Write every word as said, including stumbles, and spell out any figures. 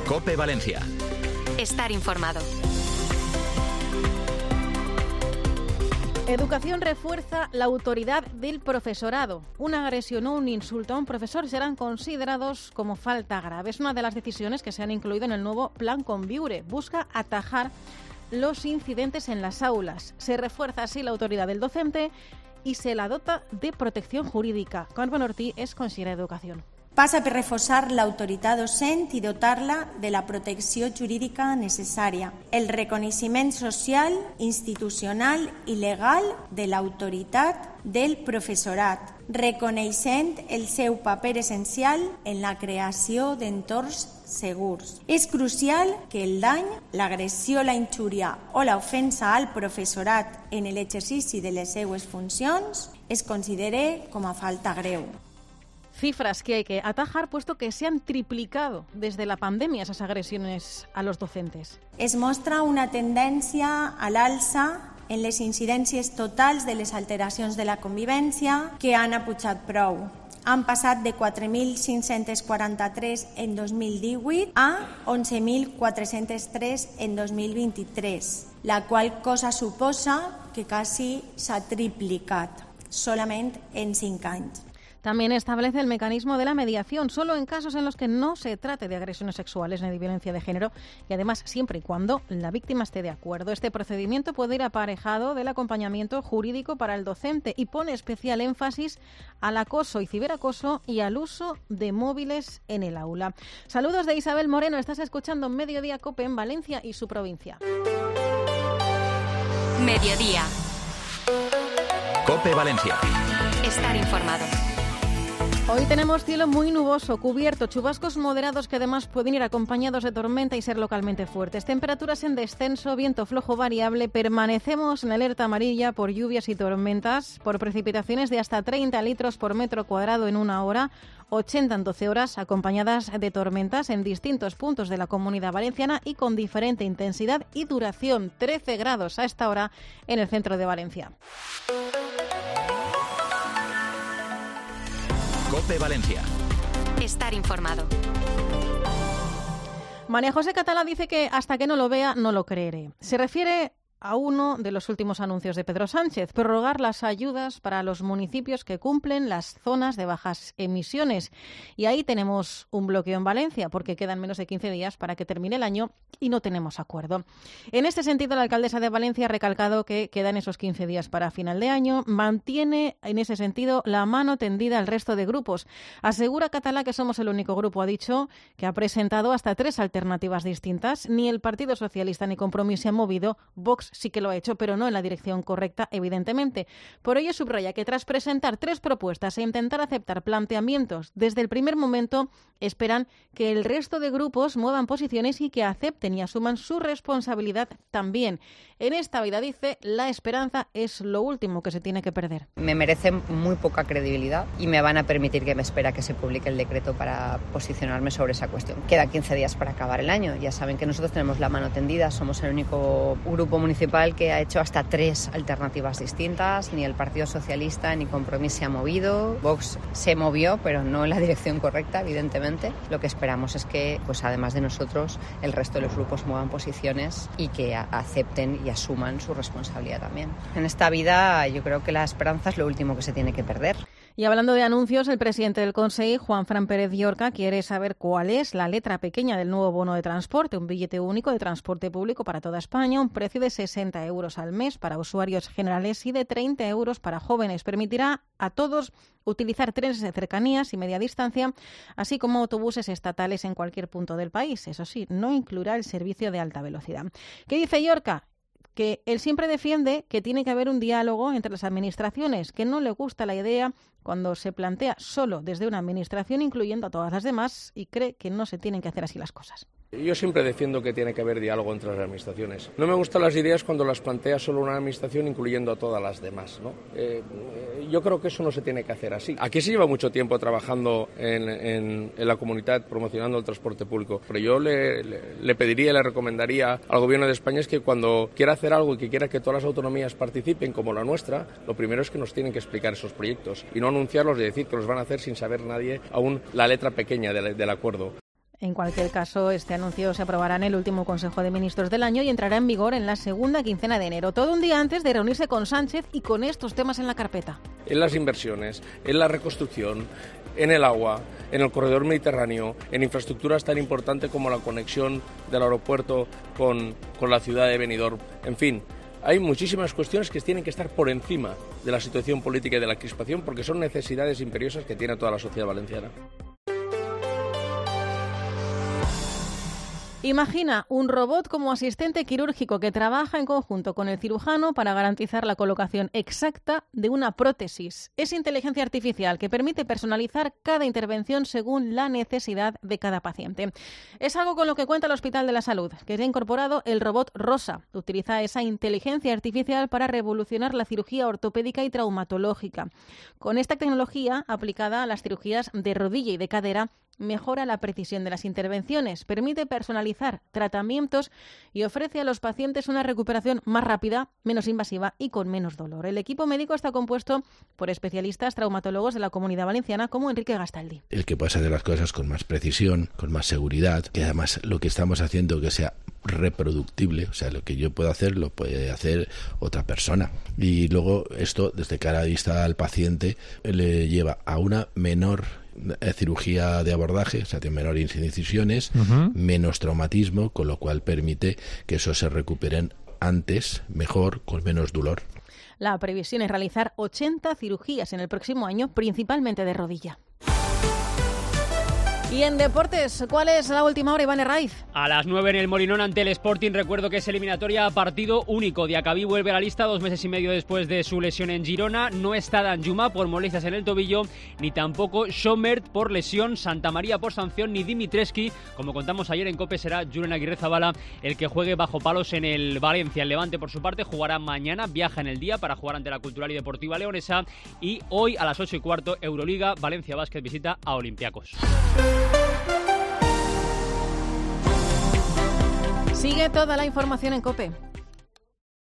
COPE Valencia. Estar informado. Educación refuerza la autoridad del profesorado. Una agresión o un insulto a un profesor serán considerados como falta grave. Es una de las decisiones que se han incluido en el nuevo Plan Conviure. Busca atajar los incidentes en las aulas. Se refuerza así la autoridad del docente i se la dota de protecció jurídica. Carmen Ortí és consellera d'Educació. Passa per reforçar l'autoritat docent i dotar-la de la protecció jurídica necessària, el reconeixement social, institucional i legal de l'autoritat del professorat, reconeixent el seu paper essencial en la creació d'entorns segurs. És crucial que el dany, l'agressió, la injúria o l'ofensa al professorat en l'exercici de les seues funcions es considere com a falta greu. Cifras que hay que atajar, puesto que se han triplicado desde la pandemia esas agresiones a los docentes. Es mostra una tendència a l'alça en les incidències totals de les alteracions de la convivència que han apujat prou. Han passat de quatre mil cinc-cents quaranta-tres en dos mil divuit a onze mil quatre-cents tres en dos mil vint-i-tres, la qual cosa suposa que quasi s'ha triplicat solament en cinc anys. También establece el mecanismo de la mediación, solo en casos en los que no se trate de agresiones sexuales ni de violencia de género, y además siempre y cuando la víctima esté de acuerdo. Este procedimiento puede ir aparejado del acompañamiento jurídico para el docente y pone especial énfasis al acoso y ciberacoso y al uso de móviles en el aula. Saludos de Isabel Moreno, estás escuchando Mediodía COPE en Valencia y su provincia. Mediodía. COPE Valencia. Estar informado. Hoy tenemos cielo muy nuboso, cubierto, chubascos moderados que además pueden ir acompañados de tormenta y ser localmente fuertes. Temperaturas en descenso, viento flojo variable. Permanecemos en alerta amarilla por lluvias y tormentas, por precipitaciones de hasta treinta litros por metro cuadrado en una hora, ochenta en doce horas, acompañadas de tormentas en distintos puntos de la Comunidad Valenciana y con diferente intensidad y duración. trece grados a esta hora en el centro de Valencia. COPE Valencia. Estar informado. María José Catalá dice que hasta que no lo vea, no lo creeré. Se refiere a uno de los últimos anuncios de Pedro Sánchez, prorrogar las ayudas para los municipios que cumplen las zonas de bajas emisiones. Y ahí tenemos un bloqueo en Valencia, porque quedan menos de quince días para que termine el año y no tenemos acuerdo. En este sentido, la alcaldesa de Valencia ha recalcado que quedan esos quince días para final de año. Mantiene, en ese sentido, la mano tendida al resto de grupos. Asegura Catalá que somos el único grupo, ha dicho, que ha presentado hasta tres alternativas distintas. Ni el Partido Socialista ni Compromís se han movido. Vox sí que lo ha hecho, pero no en la dirección correcta, evidentemente. Por ello subraya que tras presentar tres propuestas e intentar aceptar planteamientos desde el primer momento, esperan que el resto de grupos muevan posiciones y que acepten y asuman su responsabilidad también. En esta vida, dice, la esperanza es lo último que se tiene que perder. Me merecen muy poca credibilidad y me van a permitir que me espera que se publique el decreto para posicionarme sobre esa cuestión. Quedan quince días para acabar el año. Ya saben que nosotros tenemos la mano tendida, somos el único grupo municipal que ha hecho hasta tres alternativas distintas. Ni el Partido Socialista ni Compromís se ha movido. Vox se movió, pero no en la dirección correcta, evidentemente. Lo que esperamos es que, pues además de nosotros, el resto de los grupos muevan posiciones y que a- acepten y asuman su responsabilidad también. En esta vida yo creo que la esperanza es lo último que se tiene que perder. Y hablando de anuncios, el presidente del Consejo, Juanfran Pérez Llorca, quiere saber cuál es la letra pequeña del nuevo bono de transporte, un billete único de transporte público para toda España, un precio de sesenta euros al mes para usuarios generales y de treinta euros para jóvenes. Permitirá a todos utilizar trenes de cercanías y media distancia, así como autobuses estatales en cualquier punto del país. Eso sí, no incluirá el servicio de alta velocidad. ¿Qué dice Llorca? Que él siempre defiende que tiene que haber un diálogo entre las administraciones, que no le gusta la idea cuando se plantea solo desde una administración incluyendo a todas las demás y cree que no se tienen que hacer así las cosas. Yo siempre defiendo que tiene que haber diálogo entre las administraciones. No me gustan las ideas cuando las plantea solo una administración incluyendo a todas las demás, ¿no? Eh, eh, yo creo que eso no se tiene que hacer así. Aquí se lleva mucho tiempo trabajando en, en, en la comunidad promocionando el transporte público, pero yo le, le, le pediría, le recomendaría al Gobierno de España es que cuando quiera hacer algo y que quiera que todas las autonomías participen como la nuestra, lo primero es que nos tienen que explicar esos proyectos y no anunciarlos y decir que los van a hacer sin saber nadie aún la letra pequeña del, del acuerdo. En cualquier caso, este anuncio se aprobará en el último Consejo de Ministros del año y entrará en vigor en la segunda quincena de enero, todo un día antes de reunirse con Sánchez y con estos temas en la carpeta. En las inversiones, en la reconstrucción, en el agua, en el corredor mediterráneo, en infraestructuras tan importantes como la conexión del aeropuerto con, con la ciudad de Benidorm. En fin, hay muchísimas cuestiones que tienen que estar por encima de la situación política y de la crispación porque son necesidades imperiosas que tiene toda la sociedad valenciana. Imagina un robot como asistente quirúrgico que trabaja en conjunto con el cirujano para garantizar la colocación exacta de una prótesis. Es inteligencia artificial que permite personalizar cada intervención según la necesidad de cada paciente. Es algo con lo que cuenta el Hospital de la Salud, que ya ha incorporado el robot Rosa. Utiliza esa inteligencia artificial para revolucionar la cirugía ortopédica y traumatológica. Con esta tecnología aplicada a las cirugías de rodilla y de cadera, mejora la precisión de las intervenciones, permite personalizar tratamientos y ofrece a los pacientes una recuperación más rápida, menos invasiva y con menos dolor. El equipo médico está compuesto por especialistas traumatólogos de la Comunidad Valenciana como Enrique Gastaldi. El que pueda hacer las cosas con más precisión, con más seguridad, que además lo que estamos haciendo que sea reproductible, o sea, lo que yo puedo hacer lo puede hacer otra persona. Y luego esto, desde cara a vista al paciente, le lleva a una menor cirugía de abordaje, o sea, tiene menores incisiones, uh-huh. menos traumatismo, con lo cual permite que eso se recuperen antes, mejor, con menos dolor. La previsión es realizar ochenta cirugías en el próximo año, principalmente de rodilla. Y en deportes, ¿cuál es la última hora, Iván Herraiz? A las nueve en el Molinón ante el Sporting. Recuerdo que es eliminatoria a partido único. Diacabí vuelve a la lista dos meses y medio después de su lesión en Girona. No está Danjuma por molestias en el tobillo, ni tampoco Schommert por lesión, Santa María por sanción, ni Dimitrescu. Como contamos ayer en COPE, será Julen Aguirre Zabala el que juegue bajo palos en el Valencia. El Levante, por su parte, jugará mañana, viaja en el día para jugar ante la Cultural y Deportiva Leonesa. Y hoy a las ocho y cuarto, Euroliga, Valencia Basket visita a Olympiacos. Sigue toda la información en COPE.